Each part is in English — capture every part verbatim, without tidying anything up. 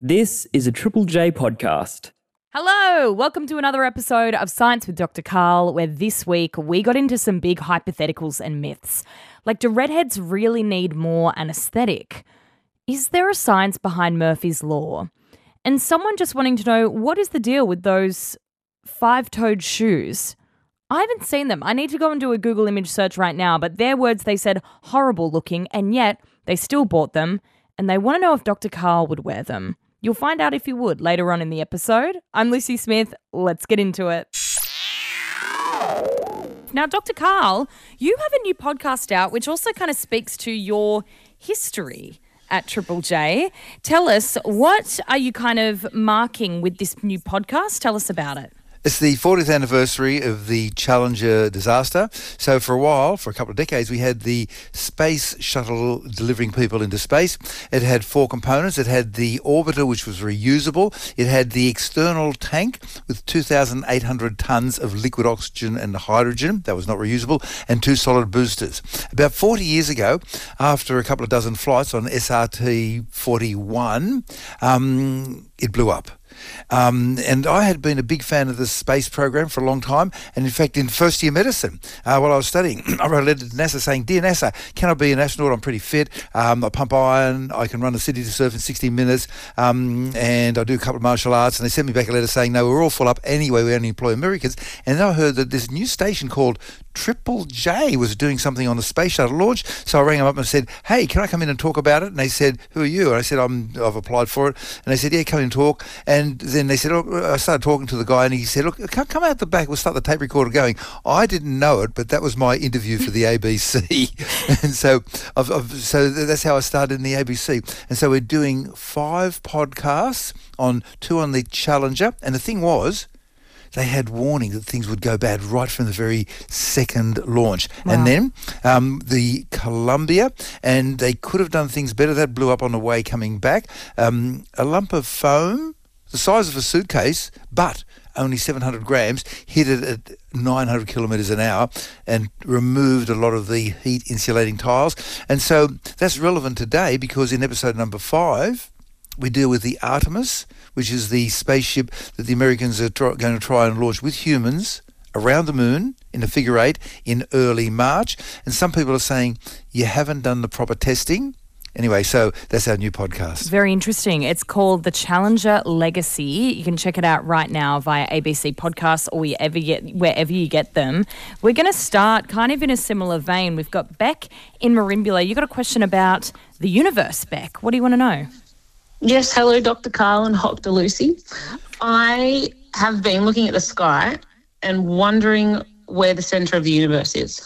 This is a Triple J podcast. Hello, welcome to another episode of Science with Doctor Karl, where this week we got into some big hypotheticals and myths. Like, do redheads really need more anesthetic? Is there a science behind Murphy's Law? And someone just wanting to know, what is the deal with those five-toed shoes? I haven't seen them. I need to go and do a Google image search right now, but their words, they said horrible looking, and yet they still bought them, and they want to know if Doctor Karl would wear them. You'll find out if he would later on in the episode. I'm Lucy Smith. Let's get into it. Now, Doctor Karl, you have a new podcast out which also kind of speaks to your history at Triple J. Tell us, what are you kind of marking with this new podcast? Tell us about it. It's the fortieth anniversary of the Challenger disaster. So for a while, for a couple of decades, we had the space shuttle delivering people into space. It had four components. It had the orbiter, which was reusable. It had the external tank with two thousand eight hundred tonnes of liquid oxygen and hydrogen. That was not reusable. And two solid boosters. About forty years ago, after a couple of dozen flights on S R T forty-one, um, it blew up. Um, and I had been a big fan of the space program for a long time. And in fact, in first year medicine, uh, while I was studying, I wrote a letter to NASA saying, "Dear NASA, can I be an astronaut? I'm pretty fit. Um, I pump iron. I can run a city to surf in sixteen minutes. Um, and I do a couple of martial arts." And they sent me back a letter saying, "No, we're all full up anyway. We only employ Americans." And then I heard that this new station called Triple J was doing something on the space shuttle launch. So I rang them up and said, "Hey, can I come in and talk about it?" And they said, "Who are you?" And I said, I'm, I've applied for it. And they said, "Yeah, come in and talk." And then they said, oh, I started talking to the guy and he said, "Look, come, come out the back. We'll start the tape recorder going." I didn't know it, but that was my interview for the A B C. And so I've, I've, so that's how I started in the A B C. And so we're doing five podcasts, on two on the Challenger. And the thing was, they had warning that things would go bad right from the very second launch. Wow. And then um, the Columbia, and they could have done things better. That blew up on the way coming back. Um, a lump of foam, the size of a suitcase, but only seven hundred grams, hit it at nine hundred kilometres an hour and removed a lot of the heat insulating tiles. And so that's relevant today because in episode number five, we deal with the Artemis, which is the spaceship that the Americans are try- going to try and launch with humans around the moon in a figure eight in early March. And some people are saying, you haven't done the proper testing. Anyway, so that's our new podcast. Very interesting. It's called The Challenger Legacy. You can check it out right now via A B C Podcasts or wherever you get, wherever you get them. We're going to start kind of in a similar vein. We've got Beck in Merimbula. You got a question about the universe, Beck. What do you want to know? Yes, hello, Doctor Karl and Doctor Lucy. I have been looking at the sky and wondering where the centre of the universe is.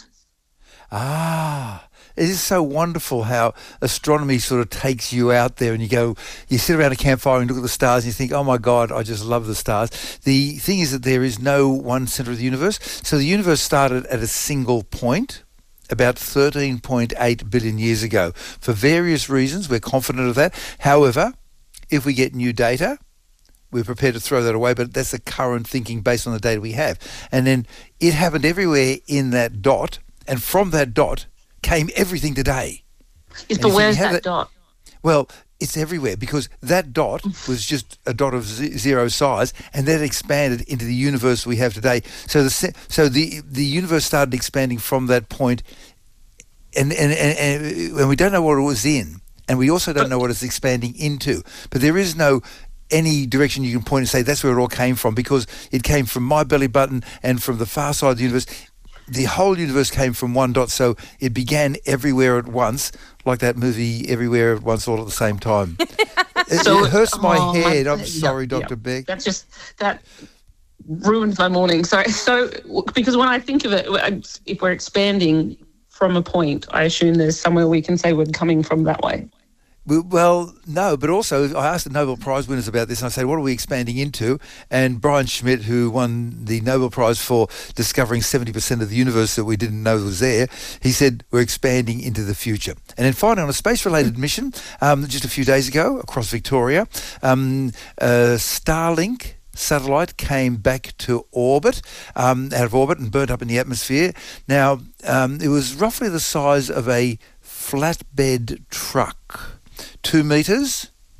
Ah, it is so wonderful how astronomy sort of takes you out there and you go, you sit around a campfire and look at the stars and you think, oh my God, I just love the stars. The thing is that there is no one centre of the universe. So the universe started at a single point about thirteen point eight billion years ago. For various reasons, we're confident of that. However, if we get new data, we're prepared to throw that away, but that's the current thinking based on the data we have. And then it happened everywhere in that dot, and from that dot came everything today. Yes, but where's that, that dot? Well, it's everywhere because that dot was just a dot of z- zero size, and that expanded into the universe we have today. So the so the the universe started expanding from that point, and and and, and we don't know what it was in. And we also don't know what it's expanding into. But there is no any direction you can point and say that's where it all came from, because it came from my belly button and from the far side of the universe. The whole universe came from one dot, so it began everywhere at once, like that movie Everywhere at Once All at the Same Time. it, so, it hurts my oh, head. My, I'm sorry, yeah, Doctor Yeah. Beck. That's just, that ruins my morning. Sorry. So, because when I think of it, if we're expanding from a point, I assume there's somewhere we can say we're coming from that way. Well, no, but also I asked the Nobel Prize winners about this and I said, what are we expanding into? And Brian Schmidt, who won the Nobel Prize for discovering seventy percent of the universe that we didn't know was there, he said, we're expanding into the future. And then finally, on a space-related mission, um, just a few days ago across Victoria, um, uh, Starlink satellite came back to orbit, um, out of orbit and burnt up in the atmosphere. Now, um, it was roughly the size of a flatbed truck. Two metres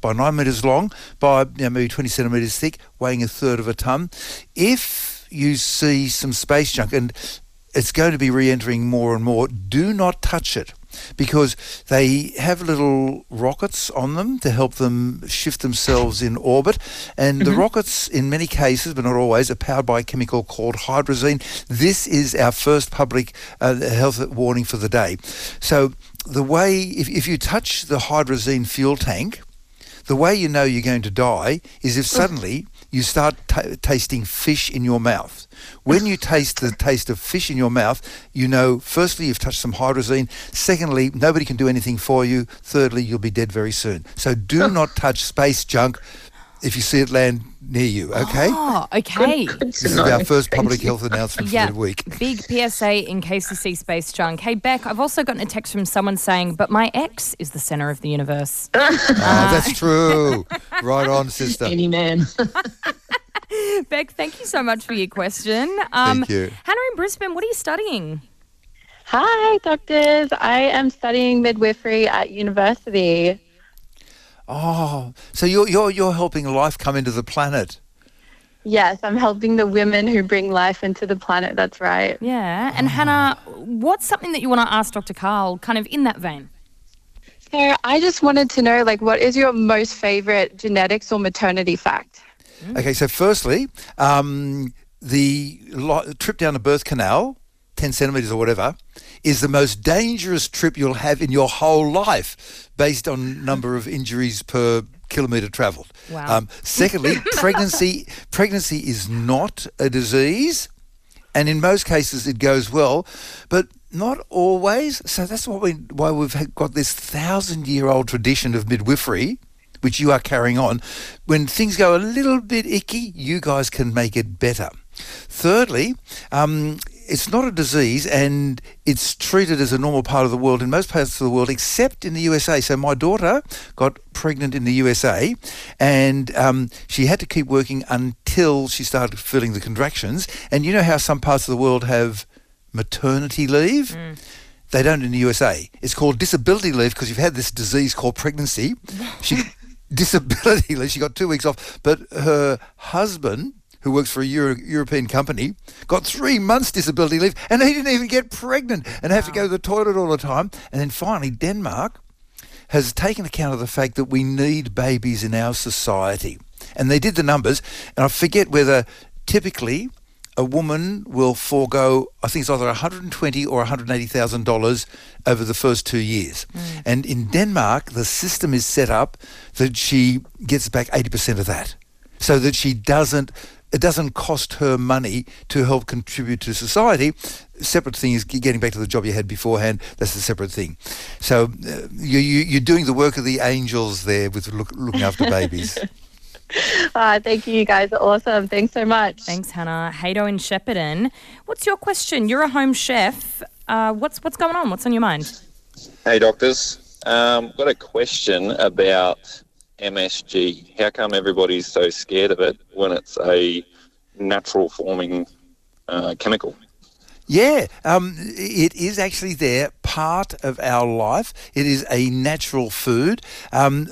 by nine metres long by you know, maybe twenty centimetres thick, weighing a third of a tonne. If you see some space junk, and it's going to be re-entering more and more, do not touch it, because they have little rockets on them to help them shift themselves in orbit. And mm-hmm. the rockets, in many cases, but not always, are powered by a chemical called hydrazine. This is our first public uh, health warning for the day. So the way, if, if you touch the hydrazine fuel tank, the way you know you're going to die is if suddenly you start t- tasting fish in your mouth. When you taste the taste of fish in your mouth, you know, firstly, you've touched some hydrazine. Secondly, nobody can do anything for you. Thirdly, you'll be dead very soon. So do not touch space junk if you see it land near you, okay? Oh, okay. Good, good This is know. our first Thank public you. health announcement Yeah, for the week. big P S A in case you see space junk. Hey, Beck, I've also gotten a text from someone saying, but my ex is the centre of the universe. Oh, that's true. Right on, sister. Any man. Beck, thank you so much for your question. Um, Thank you. Hannah in Brisbane, what are you studying? Hi, doctors. I am studying midwifery at university. Oh, so you're you're you're helping life come into the planet. Yes, I'm helping the women who bring life into the planet. That's right. Yeah. And Hannah, what's something that you want to ask Doctor Karl kind of in that vein? So I just wanted to know, like, what is your most favorite genetics or maternity fact? Okay, so firstly, um, the lo- trip down the birth canal, ten centimetres or whatever, is the most dangerous trip you'll have in your whole life based on number of injuries per kilometre travelled. Wow. Um, secondly, pregnancy pregnancy is not a disease, and in most cases it goes well, but not always. So that's what we, why we've had, got this thousand-year-old tradition of midwifery, which you are carrying on. When things go a little bit icky, you guys can make it better. Thirdly, um, it's not a disease and it's treated as a normal part of the world in most parts of the world except in the U S A. So my daughter got pregnant in the U S A and um, she had to keep working until she started feeling the contractions. And you know how some parts of the world have maternity leave? Mm. They don't in the U S A. It's called disability leave because you've had this disease called pregnancy. She disability leave. She got two weeks off, but her husband, who works for a Euro- European company, got three months disability leave, and he didn't even get pregnant and have to go to the toilet all the time. And then finally, Denmark has taken account of the fact that we need babies in our society. And they did the numbers, and I forget whether typically a woman will forego, I think it's either one hundred twenty thousand dollars or one hundred eighty thousand dollars over the first two years. Mm. And in Denmark, the system is set up that she gets back eighty percent of that, so that she doesn't, it doesn't cost her money to help contribute to society. Separate thing is getting back to the job you had beforehand. That's a separate thing. So uh, you, you, you're doing the work of the angels there with look, looking after babies. Ah, thank you, you guys are awesome. Thanks so much. Thanks, Hannah. Haydo in Shepparton. What's your question? You're a home chef. Uh, what's what's going on? What's on your mind? Hey, doctors. Um, got a question about M S G. How come everybody's so scared of it when it's a natural forming uh, chemical? Yeah, um, it is actually there, part of our life. It is a natural food. Um,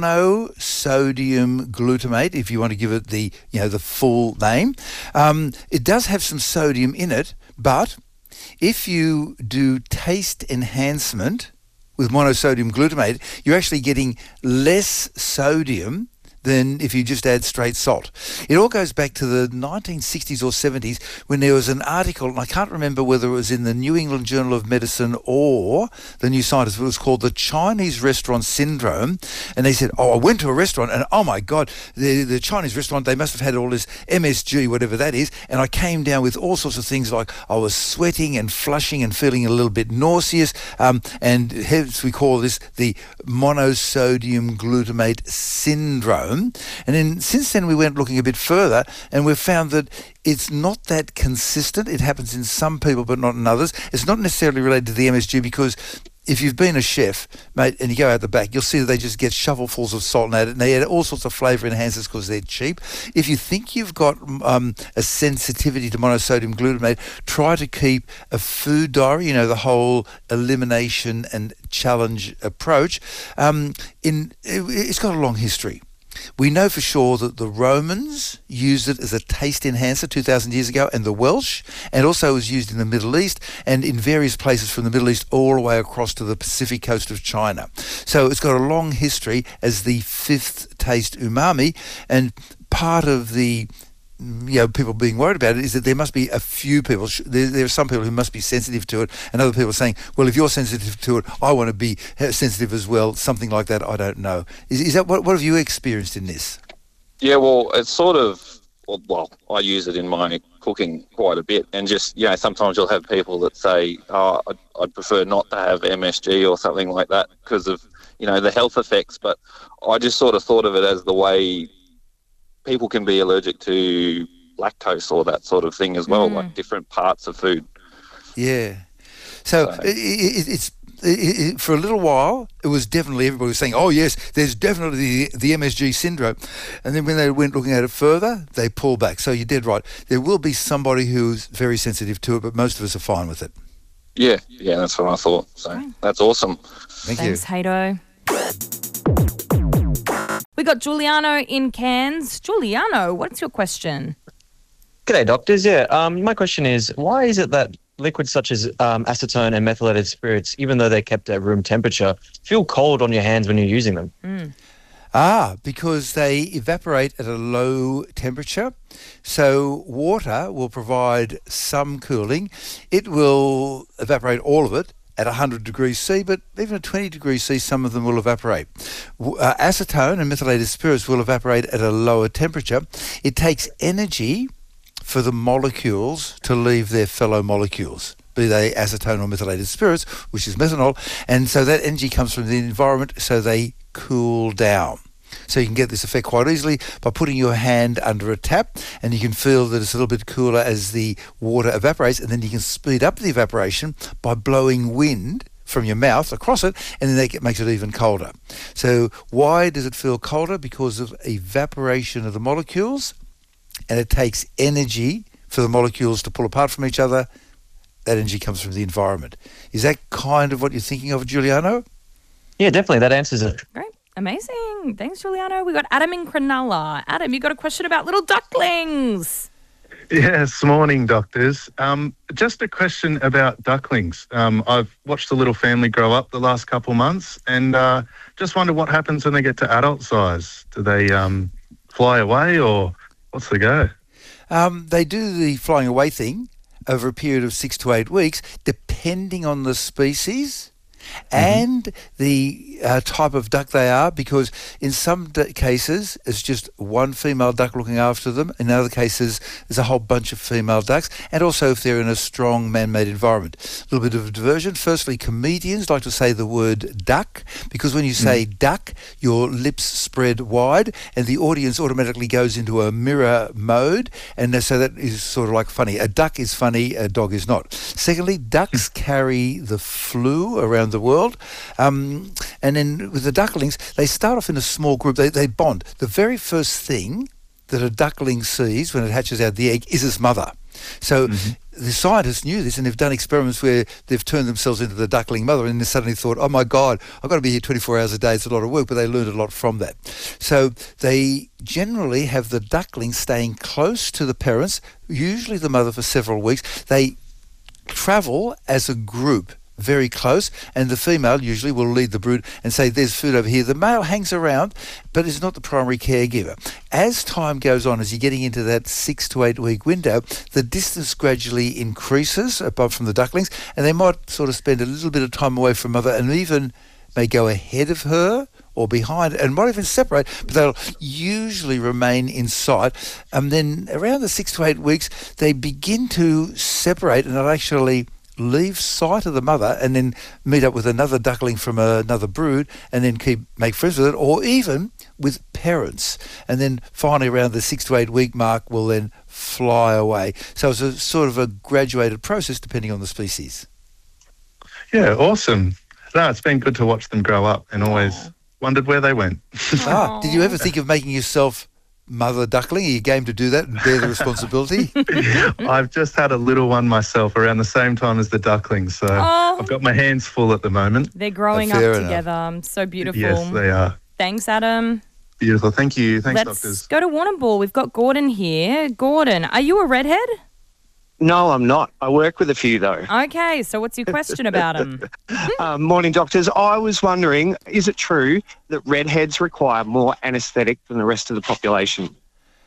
monosodium glutamate, if you want to give it the, you know, the full name. Um, it does have some sodium in it, but if you do taste enhancement with monosodium glutamate, you're actually getting less sodium than if you just add straight salt. It all goes back to the nineteen sixties or seventies when there was an article, and I can't remember whether it was in the New England Journal of Medicine or the New Scientist, it was called the Chinese Restaurant Syndrome. And they said, oh, I went to a restaurant and oh my God, the, the Chinese restaurant, they must have had all this M S G, whatever that is. And I came down with all sorts of things like I was sweating and flushing and feeling a little bit nauseous. Um, and hence we call this the monosodium glutamate syndrome. And then since then we went looking a bit further and we've found that it's not that consistent. It happens in some people but not in others. It's not necessarily related to the M S G because if you've been a chef, mate, and you go out the back, you'll see that they just get shovelfuls of salt and add it, and they add all sorts of flavour enhancers because they're cheap. If you think you've got um, a sensitivity to monosodium glutamate, try to keep a food diary, you know, the whole elimination and challenge approach. Um, in it, it's got a long history. We know for sure that the Romans used it as a taste enhancer two thousand years ago, and the Welsh, and also was used in the Middle East and in various places from the Middle East all the way across to the Pacific coast of China. So it's got a long history as the fifth taste umami, and part of the you know, people being worried about it is that there must be a few people, there, there are some people who must be sensitive to it, and other people are saying, well, if you're sensitive to it, I want to be sensitive as well, something like that. I don't know. Is, is that what, what have you experienced in this? Yeah, well, it's sort of, well, well, I use it in my cooking quite a bit, and just, you know, sometimes you'll have people that say, oh, I'd, I'd prefer not to have M S G or something like that because of, you know, the health effects, but I just sort of thought of it as the way people can be allergic to lactose or that sort of thing as well, mm. like different parts of food. Yeah. So, so. It, it, it's it, it, for a little while, it was definitely everybody was saying, oh, yes, there's definitely the, the M S G syndrome. And then when they went looking at it further, they pulled back. So you did right. There will be somebody who's very sensitive to it, but most of us are fine with it. Yeah, yeah, that's what I thought. So okay. That's awesome. Thank Thanks, you. Haydo. We got Giuliano in Cairns. Giuliano, what's your question? G'day, doctors. Yeah, um, my question is, why is it that liquids such as um, acetone and methylated spirits, even though they're kept at room temperature, feel cold on your hands when you're using them? Mm. Ah, because they evaporate at a low temperature. So water will provide some cooling. It will evaporate all of it at one hundred degrees C, but even at twenty degrees C, some of them will evaporate. Uh, acetone and methylated spirits will evaporate at a lower temperature. It takes energy for the molecules to leave their fellow molecules, be they acetone or methylated spirits, which is methanol, and so that energy comes from the environment, so they cool down. So you can get this effect quite easily by putting your hand under a tap, and you can feel that it's a little bit cooler as the water evaporates, and then you can speed up the evaporation by blowing wind from your mouth across it, and then that makes it even colder. So why does it feel colder? Because of evaporation of the molecules, and it takes energy for the molecules to pull apart from each other. That energy comes from the environment. Is that kind of what you're thinking of, Giuliano? Yeah, definitely. That answers it. Great. Amazing. Thanks, Giuliano. We got Adam in Cronulla. Adam, you got a question about little ducklings. Yes, morning, doctors. Um, just a question about ducklings. Um, I've watched the little family grow up the last couple of months, and uh, just wonder what happens when they get to adult size. Do they um, fly away, or what's the go? Um, they do the flying away thing over a period of six to eight weeks, depending on the species and the uh, type of duck they are, because in some d- cases it's just one female duck looking after them. In other cases there's a whole bunch of female ducks, and also if they're in a strong man-made environment. A little bit of a diversion. Firstly, comedians like to say the word duck, because when you say mm. duck, your lips spread wide and the audience automatically goes into a mirror mode, and so that is sort of like funny. A duck is funny, a dog is not. Secondly, ducks carry the flu around the world, um, and then with the ducklings, they start off in a small group. They, they bond. The very first thing that a duckling sees when it hatches out the egg is its mother. So mm-hmm. the scientists knew this, and they've done experiments where they've turned themselves into the duckling mother, and they suddenly thought, oh my God, I've got to be here twenty-four hours a day. It's a lot of work, but they learned a lot from that. So they generally have the ducklings staying close to the parents, usually the mother, for several weeks. They travel as a group very close, and the female usually will lead the brood and say, there's food over here. The male hangs around, but is not the primary caregiver. As time goes on, as you're getting into that six to eight week window, the distance gradually increases above from the ducklings, and they might sort of spend a little bit of time away from mother, and even may go ahead of her or behind, and might even separate, but they'll usually remain in sight. And then around the six to eight weeks, they begin to separate, and they'll actually leave sight of the mother and then meet up with another duckling from another brood, and then keep make friends with it, or even with parents. And then finally around the six to eight week mark will then fly away. So it's a sort of a graduated process depending on the species. Yeah, awesome. no, it's been good to watch them grow up and always wondered where they went. Ah, did you ever think of making yourself mother duckling? Are you game to do that and bear the responsibility? I've just had a little one myself around the same time as the ducklings, so Oh. I've got my hands full at the moment. They're growing Oh, fair up enough. together. So beautiful. Yes, they are. Thanks, Adam. Beautiful. Thank you. Thanks, Let's doctors. go to Warrnambool. We've got Gordon here. Gordon, are you a redhead? No, I'm not. I work with a few, though. Okay, so what's your question about him? Um, morning, doctors. I was wondering, is it true that redheads require more anaesthetic than the rest of the population?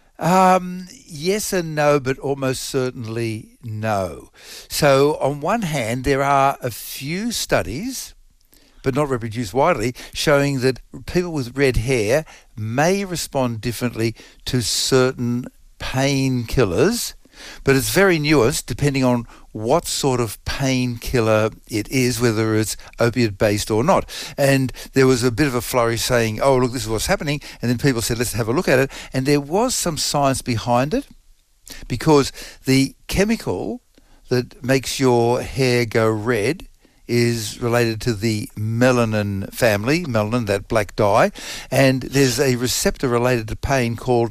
Um, yes and no, but almost certainly no. So on one hand, there are a few studies, but not reproduced widely, showing that people with red hair may respond differently to certain painkillers, but it's very nuanced depending on what sort of painkiller it is, whether it's opiate-based or not. And there was a bit of a flurry saying, oh, look, this is what's happening. And then people said, let's have a look at it. And there was some science behind it, because the chemical that makes your hair go red is related to the melanin family, melanin, that black dye. And there's a receptor related to pain called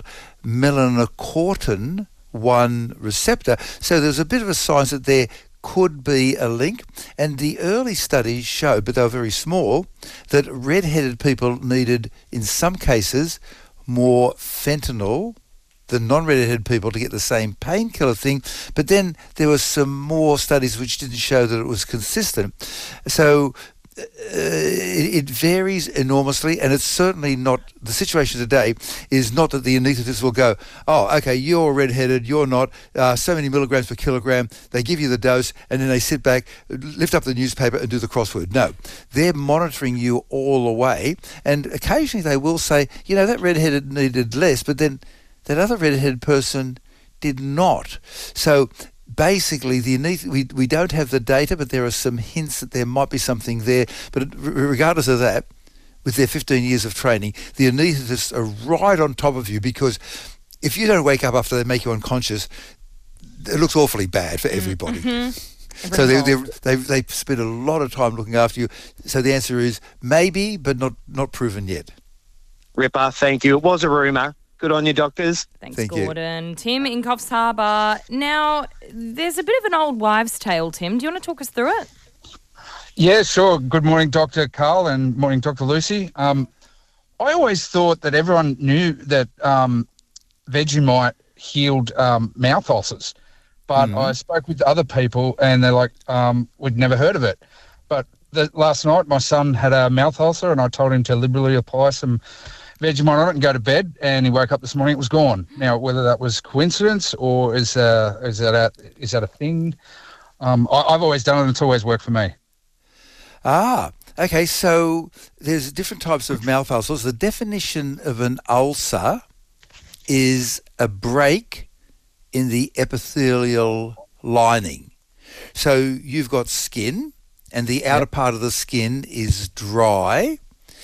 melanocortin one receptor. So there's a bit of a science that there could be a link. And the early studies showed, but they were very small, that red-headed people needed, in some cases, more fentanyl than non-redheaded people to get the same painkiller thing. But then there were some more studies which didn't show that it was consistent. So uh, it, it varies enormously, and it's certainly not, the situation today is not that the anaesthetists will go, oh, okay, you're redheaded, you're not, uh, so many milligrams per kilogram, they give you the dose, and then they sit back, lift up the newspaper and do the crossword. No, they're monitoring you all the way, and occasionally they will say, you know, that redheaded needed less, but then that other redheaded person did not. So basically, the we we don't have the data, but there are some hints that there might be something there. But regardless of that, with their fifteen years of training, the anaesthetists are right on top of you, because if you don't wake up after they make you unconscious, it looks awfully bad for everybody. Mm-hmm. So they they they spend a lot of time looking after you. So the answer is maybe, but not not proven yet. Ripper, thank you. It was a rumour. Good on you, doctors. Thanks, Thank you. Gordon. Tim in Coffs Harbour. Now, there's a bit of an old wives' tale, Tim. Do you want to talk us through it? Yeah, sure. Good morning, Doctor Carl, and morning, Doctor Lucy. Um, I always thought that everyone knew that um, Vegemite healed um, mouth ulcers, but Mhm. I spoke with other people and they're like, um, we'd never heard of it. But the, last night, my son had a mouth ulcer and I told him to liberally apply some Vegemite on it and go to bed, and he woke up this morning, it was gone. Now, whether that was coincidence or is uh, is that a, is that a thing? Um, I, I've always done it and it's always worked for me. Ah, okay, so there's different types of mouth ulcers. The definition of an ulcer is a break in the epithelial lining. So you've got skin, and the outer part of the skin is dry.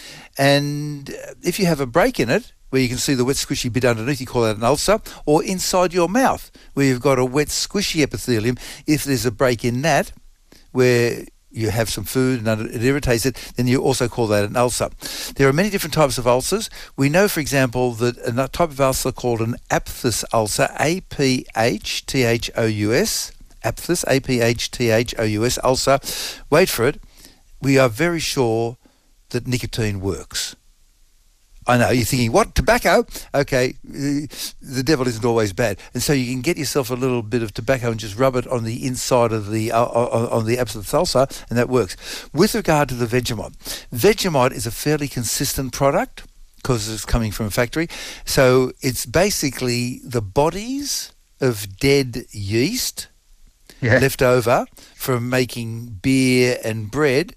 And if you have a break in it, where you can see the wet squishy bit underneath, you call that an ulcer, or inside your mouth, where you've got a wet squishy epithelium, if there's a break in that, where you have some food and it irritates it, then you also call that an ulcer. There are many different types of ulcers. We know, for example, that a type of ulcer called an aphthous ulcer, A P H T H O U S, aphthous, A P H T H O U S, ulcer, wait for it, we are very sure that nicotine works. I know, you're thinking, what, tobacco? Okay, the devil isn't always bad. And so you can get yourself a little bit of tobacco and just rub it on the inside of the, uh, on the aphthous ulcer, and that works. With regard to the Vegemite, Vegemite is a fairly consistent product because it's coming from a factory. So it's basically the bodies of dead yeast Yeah. left over from making beer and bread,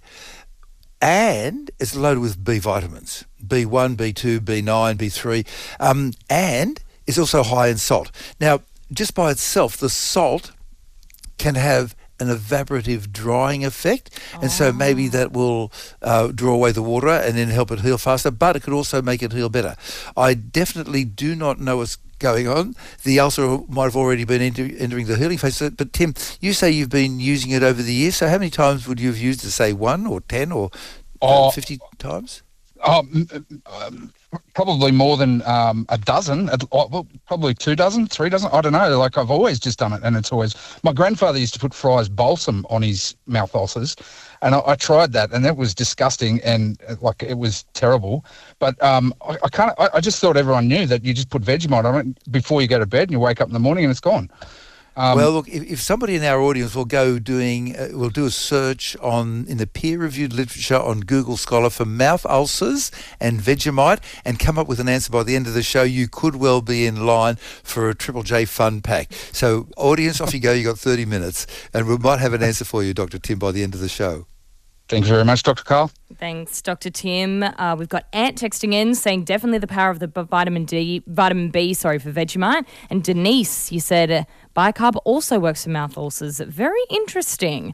and it's loaded with B vitamins, B one, B two, B nine, B three, um, and it's also high in salt. Now, just by itself, the salt can have an evaporative drying effect, and so maybe that will uh, draw away the water and then help it heal faster, but it could also make it heal better. I definitely do not know a going on, the ulcer might have already been enter, entering the healing phase. So, but Tim, you say you've been using it over the years. So how many times would you have used it? Say one or ten or Oh. fifty times? Oh, m- um, probably more than um, a dozen, at- oh, well, probably two dozen, three dozen. I don't know. Like I've always just done it, and it's always. My grandfather used to put Fry's balsam on his mouth ulcers, and I, I tried that, and that was disgusting, and uh, like it was terrible. But um, I, I kind of, I, I just thought everyone knew that you just put Vegemite on it before you go to bed, and you wake up in the morning, and it's gone. Um, well, look, if, if somebody in our audience will go doing, uh, will do a search on in the peer-reviewed literature on Google Scholar for mouth ulcers and Vegemite and come up with an answer by the end of the show, you could well be in line for a Triple J fun pack. So, audience, off you go. You got thirty minutes, and we might have an answer for you, Doctor Tim, by the end of the show. Thank you very much, Doctor Carl. Thanks, Doctor Tim. Uh, we've got Ant texting in saying definitely the power of the b- vitamin D, vitamin B, sorry, for Vegemite. And Denise, you said uh, bicarb also works for mouth ulcers. Very interesting.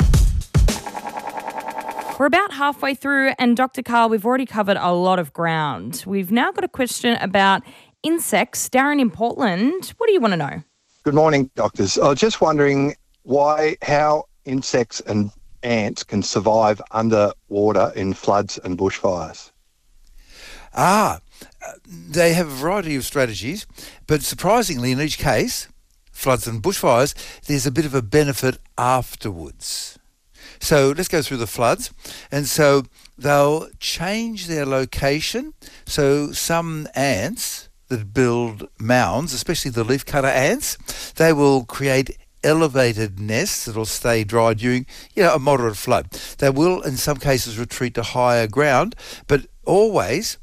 We're about halfway through, and Doctor Carl, we've already covered a lot of ground. We've now got a question about insects. Darren in Portland, what do you want to know? Good morning, doctors. I was just wondering why, how insects and ants can survive underwater in floods and bushfires. Ah, uh, they have a variety of strategies, but surprisingly, in each case, floods and bushfires, there's a bit of a benefit afterwards. So let's go through the floods. And so they'll change their location. So some ants that build mounds, especially the leafcutter ants, they will create elevated nests that will stay dry during, you know, a moderate flood. They will, in some cases, retreat to higher ground, but always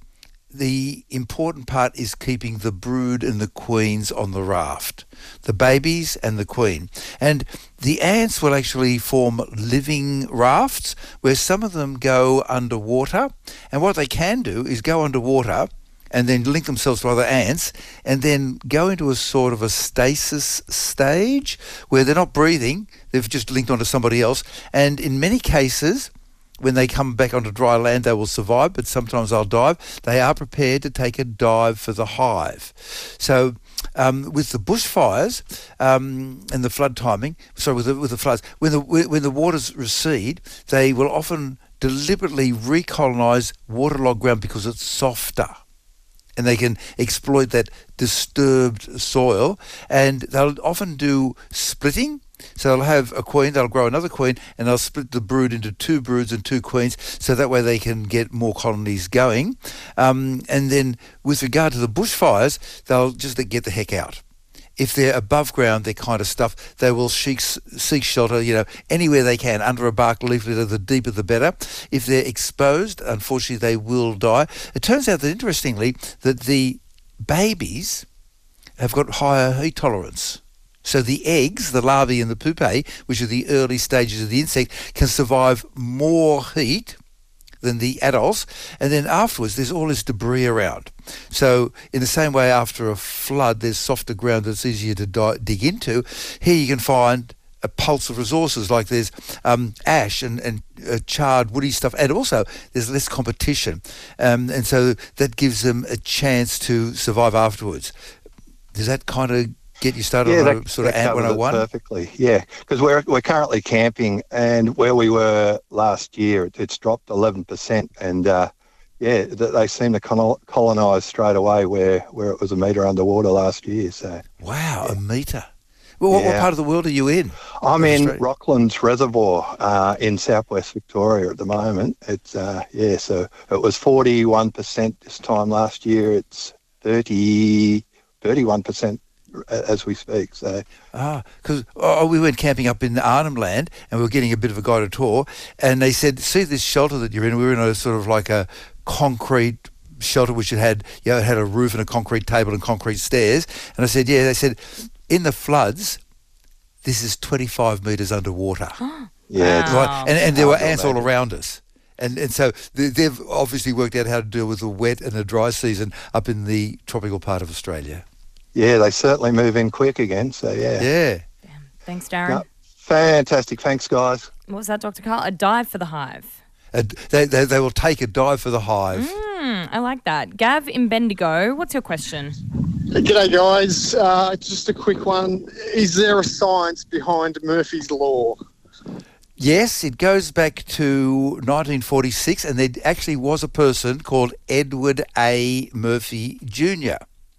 the important part is keeping the brood and the queens on the raft, the babies and the queen. And the ants will actually form living rafts where some of them go underwater, and what they can do is go underwater and then link themselves to other ants, and then go into a sort of a stasis stage where they're not breathing, they've just linked onto somebody else. And in many cases, when they come back onto dry land, they will survive, but sometimes they'll dive. They are prepared to take a dive for the hive. So um, with the bushfires um, and the flood timing, sorry, with the, with the floods, when the when the waters recede, they will often deliberately recolonise waterlogged ground because it's softer, and they can exploit that disturbed soil. And they'll often do splitting. So they'll have a queen, they'll grow another queen, and they'll split the brood into two broods and two queens, so that way they can get more colonies going. Um, and then with regard to the bushfires, they'll just get the heck out. If they're above ground, they're kind of stuff, they will seek, seek shelter, you know, anywhere they can, under a bark leaflet, the deeper the better. If they're exposed, unfortunately, they will die. It turns out that, interestingly, that the babies have got higher heat tolerance. So the eggs, the larvae and the pupae, which are the early stages of the insect, can survive more heat than the adults, and then afterwards there's all this debris around. So in the same way, after a flood there's softer ground that's easier to di- dig into, here you can find a pulse of resources, like there's um, ash and, and uh, charred woody stuff, and also there's less competition, um, and so that gives them a chance to survive afterwards. Does that kind of get you started yeah, on that, a sort of that Ant one oh one? Perfectly, yeah. Because we're we're currently camping, and where we were last year, it, it's dropped eleven percent, and uh, yeah, th- they seem to col- colonise straight away where, where it was a metre underwater last year. So wow, yeah. a metre. Well, what, yeah. what part of the world are you in? I'm in Australia? Rocklands Reservoir uh, in southwest Victoria at the moment. It's uh, yeah, so it was forty-one percent this time last year. It's thirty, thirty-one percent as we speak. So ah, because oh, we went camping up in Arnhem Land, and we were getting a bit of a guided tour, and they said, "See this shelter that you're in? We were in a sort of like a concrete shelter, which it had, you know, it had a roof and a concrete table and concrete stairs." And I said, "Yeah." They said, "In the floods, this is twenty-five metres underwater." yeah, Wow. Right, and and there were Hard to ants all imagine. around us. And and so they, they've obviously worked out how to deal with the wet and the dry season up in the tropical part of Australia. yeah, they certainly move in quick again. So yeah, Yeah. Thanks, Darren. No, fantastic. Thanks, guys. What was that, Doctor Carl? A dive for the hive. Uh, they, they they will take a dive for the hive. Hmm, I like that. Gav in Bendigo, what's your question? G'day guys, uh, just a quick one. Is there a science behind Murphy's Law? Yes, it goes back to nineteen forty-six, and there actually was a person called Edward A. Murphy Junior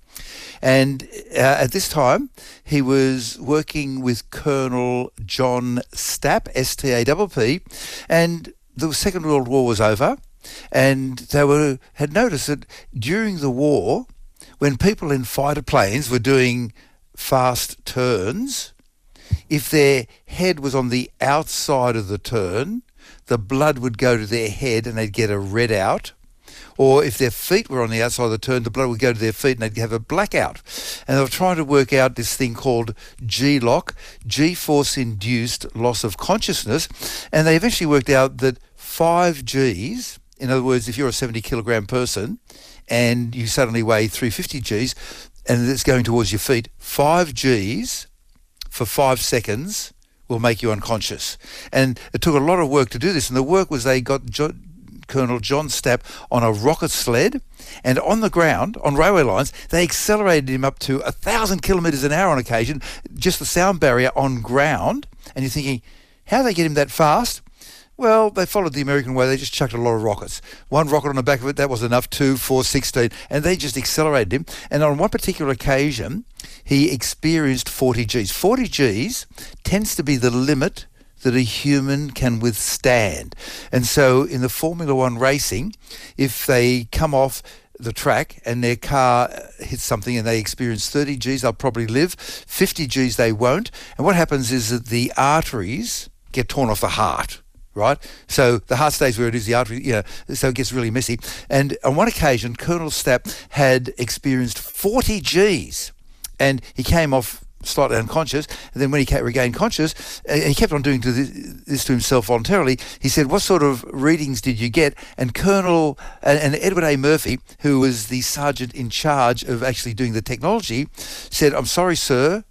And uh, at this time, he was working with Colonel John Stapp, S T A P P, and the Second World War was over, and they were had noticed that during the war, when people in fighter planes were doing fast turns, if their head was on the outside of the turn, the blood would go to their head and they'd get a red out. Or if their feet were on the outside of the turn, the blood would go to their feet and they'd have a blackout. And they were trying to work out this thing called G-LOC, G-force-induced loss of consciousness. And they eventually worked out that five Gs, in other words, if you're a seventy kilogram person and you suddenly weigh three hundred fifty Gs and it's going towards your feet, five Gs for five seconds will make you unconscious. And it took a lot of work to do this. And the work was they got jo- Colonel John Stapp on a rocket sled, and on the ground, on railway lines, they accelerated him up to one thousand kilometres an hour on occasion, just the sound barrier on ground. And you're thinking, how do they get him that fast? Well, they followed the American way. They just chucked a lot of rockets. One rocket on the back of it, that was enough, two, four, sixteen, and they just accelerated him. And on one particular occasion, he experienced forty Gs. forty Gs tends to be the limit that a human can withstand. And so in the Formula One racing, if they come off the track and their car hits something and they experience thirty Gs, they'll probably live. fifty Gs, they won't. And what happens is that the arteries get torn off the heart. Right? So the heart stays where it is, the artery, you know, so it gets really messy. And on one occasion, Colonel Stapp had experienced forty Gs, and he came off slightly unconscious. And then when he regained conscious, and he kept on doing this, this to himself voluntarily, he said, what sort of readings did you get? And Colonel, and Edward A. Murphy, who was the sergeant in charge of actually doing the technology, said, I'm sorry, sir,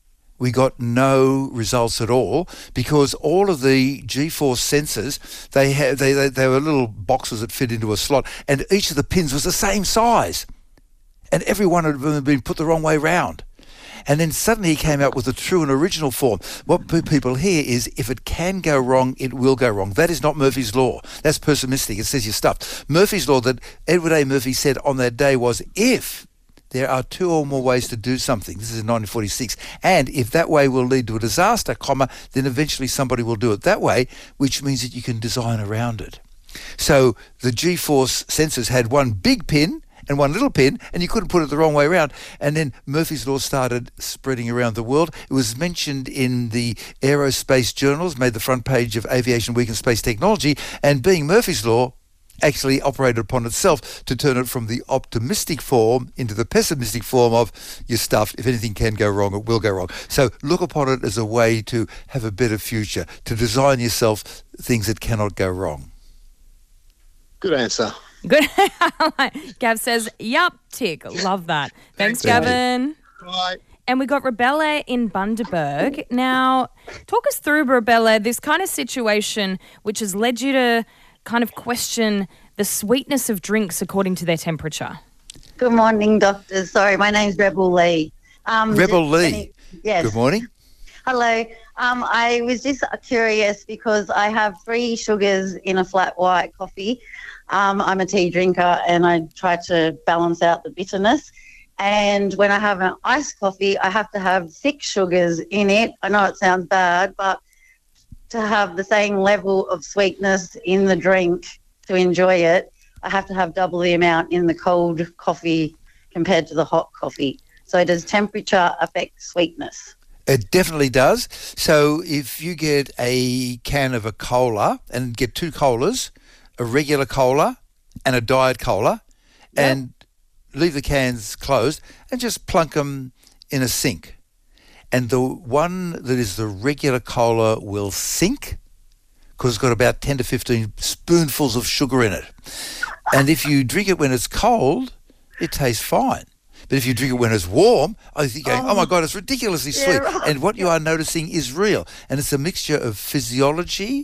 we got no results at all, because all of the G-force sensors, they, had, they, they, they were little boxes that fit into a slot, and each of the pins was the same size. And every one of them had been put the wrong way round. And then suddenly he came out with a true and original form. What people hear is, if it can go wrong, it will go wrong. That is not Murphy's Law. That's pessimistic. It says you're stuffed. Murphy's Law that Edward A. Murphy said on that day was, if there are two or more ways to do something, this is in nineteen forty-six, and if that way will lead to a disaster, comma, then eventually somebody will do it that way, which means that you can design around it. So the G-force sensors had one big pin and one little pin, and you couldn't put it the wrong way around. And then Murphy's Law started spreading around the world. It was mentioned in the aerospace journals, made the front page of Aviation Week and Space Technology, and being Murphy's Law, actually operated upon itself to turn it from the optimistic form into the pessimistic form of you're stuffed. If anything can go wrong, it will go wrong. So look upon it as a way to have a better future, to design yourself things that cannot go wrong. Good answer. Good. Gav says, yup, tick. Love that. Thanks, Thank Gavin. Bye. And we got Rebella in Bundaberg. Now, talk us through, Rebella, this kind of situation which has led you to kind of question the sweetness of drinks according to their temperature. Good morning, doctors. Sorry, my name's Rebel Lee. Um, Rebel just, Lee. any, yes. Good morning. Hello. Um, I was just curious because I have three sugars in a flat white coffee. Um, I'm a tea drinker and I try to balance out the bitterness. And when I have an iced coffee, I have to have six sugars in it. I know it sounds bad, but to have the same level of sweetness in the drink to enjoy it, I have to have double the amount in the cold coffee compared to the hot coffee. So does temperature affect sweetness? It definitely does. So if you get a can of a cola and get two colas, a regular cola and a diet cola, yep, and leave the cans closed and just plunk them in a sink. And the one that is the regular cola will sink because it's got about ten to fifteen spoonfuls of sugar in it. And if you drink it when it's cold, it tastes fine. But if you drink it when it's warm, I think, going, oh, oh my God, it's ridiculously sweet. Yeah, right. And what you are noticing is real. And it's a mixture of physiology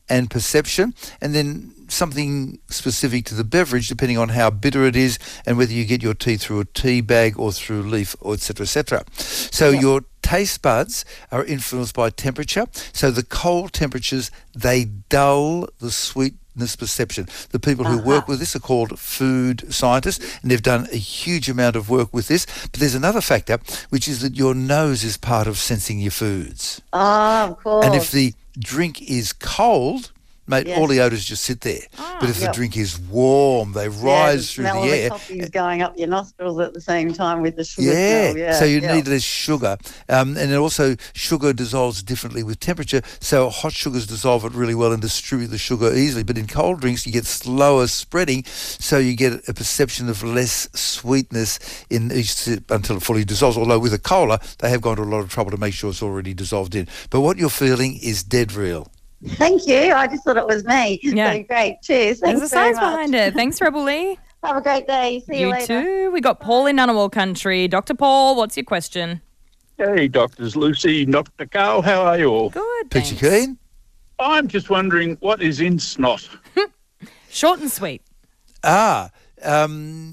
and perception, and then something specific to the beverage, depending on how bitter it is and whether you get your tea through a tea bag or through leaf, or et cetera, et cetera. So yeah. your taste buds are influenced by temperature. So the cold temperatures, they dull the sweetness perception. The people who uh-huh. work with this are called food scientists, and they've done a huge amount of work with this. But there's another factor, which is that your nose is part of sensing your foods. Oh, of course. And if the drink is cold, mate, Yes. all the odours just sit there. Ah, but if yep. the drink is warm, they rise through the smell of air. the coffee is going up your nostrils at the same time with the sugar Yeah. smell. Yeah, so you yeah. need less sugar. Um, and then also sugar dissolves differently with temperature. So hot sugars dissolve it really well and distribute the sugar easily. But in cold drinks, you get slower spreading. So you get a perception of less sweetness in each sip until it fully dissolves. Although with a cola, they have gone to a lot of trouble to make sure it's already dissolved in. But what you're feeling is dead real. Thank you. I just thought it was me. Yeah. So great. Cheers. Thanks There's a very science much. behind it. Thanks, Rebel Lee. Have a great day. See you, You later. too. We got Paul in Ngunnawal country. Doctor Paul, what's your question? Hey, Doctors Lucy, Doctor Carl, how are you all? Good, Peachy keen? I'm just wondering, what is in snot? Short and sweet. Ah, um,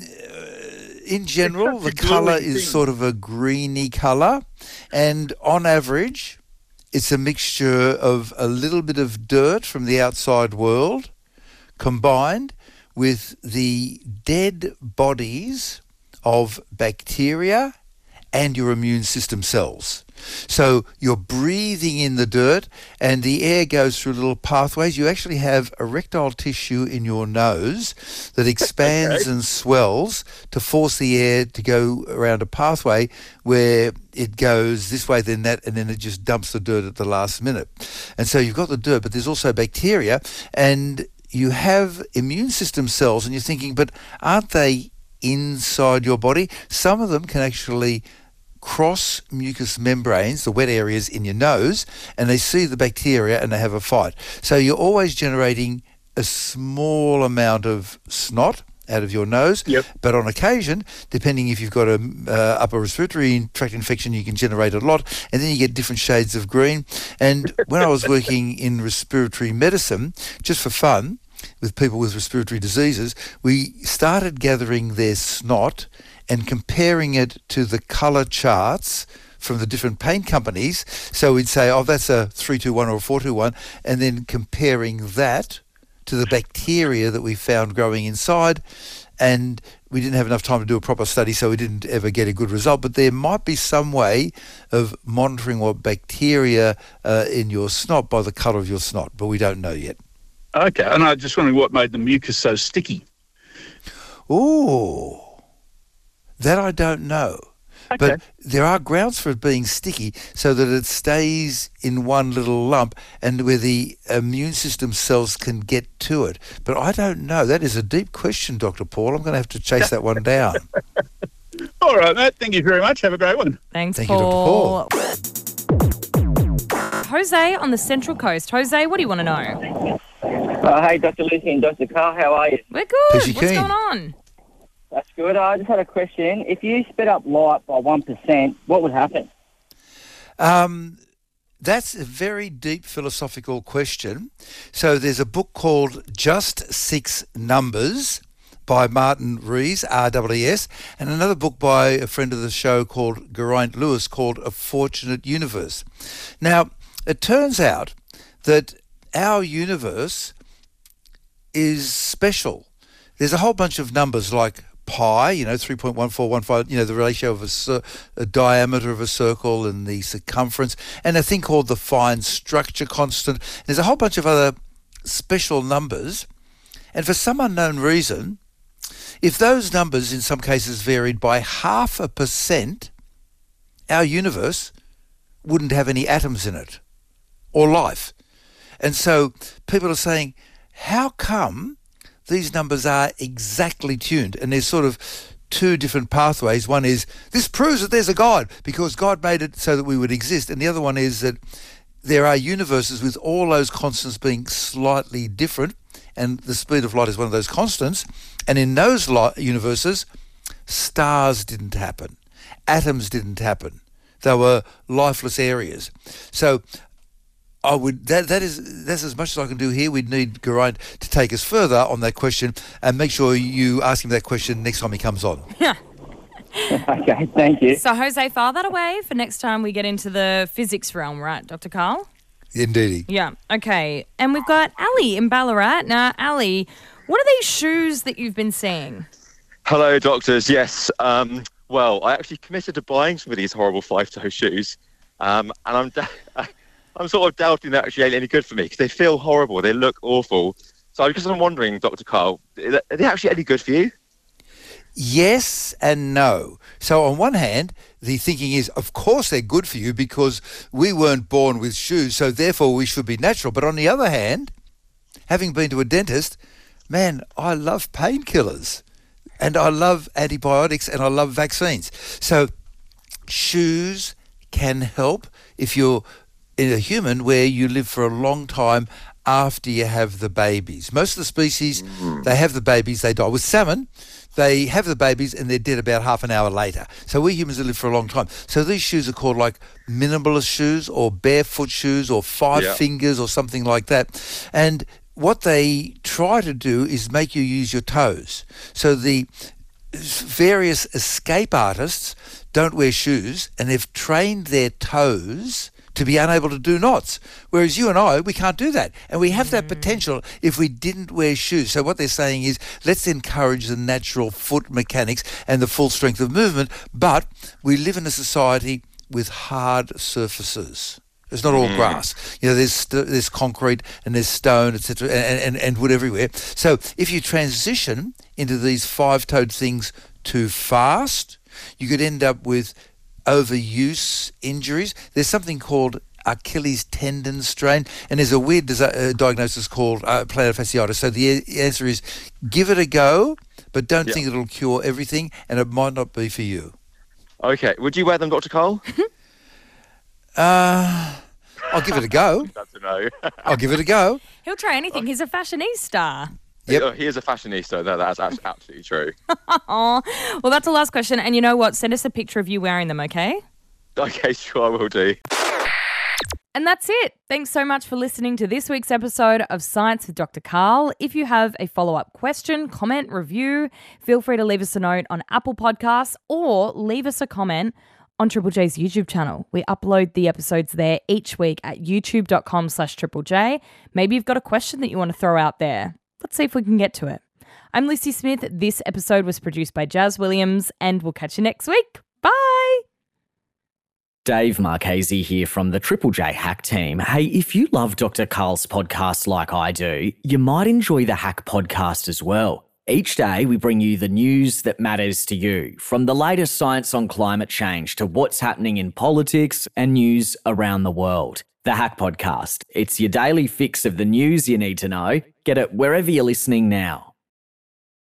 in general, the such a colour gluey is thing. sort of a greeny colour, and on average, it's a mixture of a little bit of dirt from the outside world combined with the dead bodies of bacteria and your immune system cells. So you're breathing in the dirt and the air goes through little pathways. You actually have erectile tissue in your nose that expands Okay. and swells to force the air to go around a pathway where it goes this way, then that, and then it just dumps the dirt at the last minute. And so you've got the dirt, but there's also bacteria, and you have immune system cells, and you're thinking, but aren't they inside your body? Some of them can actually cross mucous membranes, the wet areas in your nose, and they see the bacteria and they have a fight. So you're always generating a small amount of snot out of your nose, Yep. but on occasion, depending if you've got a uh, upper respiratory tract infection, you can generate a lot, and then you get different shades of green. And when I was working in respiratory medicine, just for fun, with people with respiratory diseases, we started gathering their snot and comparing it to the colour charts from the different paint companies. So we'd say, oh, that's a three two one or a four two one, and then comparing that to the bacteria that we found growing inside. And we didn't have enough time to do a proper study, so we didn't ever get a good result. But there might be some way of monitoring what bacteria uh, in your snot by the colour of your snot, but we don't know yet. Okay, and I just wondering what made the mucus so sticky. Ooh, that I don't know. Okay. But there are grounds for it being sticky so that it stays in one little lump and where the immune system cells can get to it. But I don't know. That is a deep question, Doctor Paul. I'm going to have to chase that one down. All right, mate. Thank you very much. Have a great one. Thanks, Thank you, Paul. Doctor Jose on the Central Coast. Jose, what do you want to know? Uh, hey, Doctor Lucy and Doctor Carl, how are you? We're good. Peachy What's keen. going on? That's good. I just had a question. If you sped up light by one percent, what would happen? Um, that's a very deep philosophical question. So there's a book called Just Six Numbers by Martin Rees, R E E S, and another book by a friend of the show called Geraint Lewis called A Fortunate Universe. Now, it turns out that our universe is special. There's a whole bunch of numbers like pi, you know, three point one four one five, you know, the ratio of a, cir- a diameter of a circle and the circumference, and a thing called the fine structure constant. There's a whole bunch of other special numbers, and for some unknown reason, if those numbers in some cases varied by half a percent, our universe wouldn't have any atoms in it or life. And so people are saying, how come these numbers are exactly tuned? And there's sort of two different pathways. One is, this proves that there's a God because God made it so that we would exist. And the other one is that there are universes with all those constants being slightly different, and the speed of light is one of those constants. And in those light universes, stars didn't happen. Atoms didn't happen. They were lifeless areas. So I would. That that is that's as much as I can do here. We'd need Geraint to take us further on that question, and make sure you ask him that question next time he comes on. Okay, thank you. So, Jose, file that away for next time we get into the physics realm, right, Doctor Carl? Indeedy. Yeah, okay. And we've got Ali in Ballarat. Now, Ali, what are these shoes that you've been seeing? Hello, doctors. Yes. Um, well, I actually committed to buying some of these horrible five-toe shoes, um, and I'm da- I'm sort of doubting they're actually any good for me because they feel horrible. They look awful. So I guess I'm wondering, Doctor Carl, are they actually any good for you? Yes and no. So on one hand, the thinking is, of course they're good for you because we weren't born with shoes, so therefore we should be natural. But on the other hand, having been to a dentist, man, I love painkillers and I love antibiotics and I love vaccines. So shoes can help if you're in a human where you live for a long time after you have the babies. Most of the species, mm. they have the babies, they die. With salmon, they have the babies and they're dead about half an hour later. So we humans live for a long time. So these shoes are called like minimalist shoes or barefoot shoes or five yeah. fingers or something like that. And what they try to do is make you use your toes. So the various escape artists don't wear shoes and they've trained their toes to be unable to do knots. Whereas you and I, we can't do that. And we have that potential if we didn't wear shoes. So what they're saying is, let's encourage the natural foot mechanics and the full strength of movement, but we live in a society with hard surfaces. It's not all grass. You know, there's st- there's concrete and there's stone, et cetera, and, and, and wood everywhere. So if you transition into these five-toed things too fast, you could end up with overuse injuries. There's something called Achilles tendon strain, and there's a weird dis- uh, diagnosis called uh, plantar fasciitis. So the answer is give it a go, but don't yeah. think it'll cure everything, and it might not be for you. Okay. Would you wear them, Doctor Cole? uh, I'll give it a go. That's a no. I'll give it a go. He'll try anything. He's a fashionista. Yep. He is a fashionista. No, that's absolutely true. Well, that's the last question. And you know what? Send us a picture of you wearing them, okay? Okay, sure, I will do. And that's it. Thanks so much for listening to this week's episode of Science with Doctor Carl. If you have a follow-up question, comment, review, feel free to leave us a note on Apple Podcasts or leave us a comment on Triple J's YouTube channel. We upload the episodes there each week at youtube.com slash Triple J. Maybe you've got a question that you want to throw out there. Let's see if we can get to it. I'm Lucy Smith. This episode was produced by Jazz Williams, and we'll catch you next week. Bye! Dave Marchese here from the Triple J Hack team. Hey, if you love Doctor Carl's podcast like I do, you might enjoy the Hack podcast as well. Each day we bring you the news that matters to you, from the latest science on climate change to what's happening in politics and news around the world. The Hack Podcast. It's your daily fix of the news you need to know. Get it wherever you're listening now.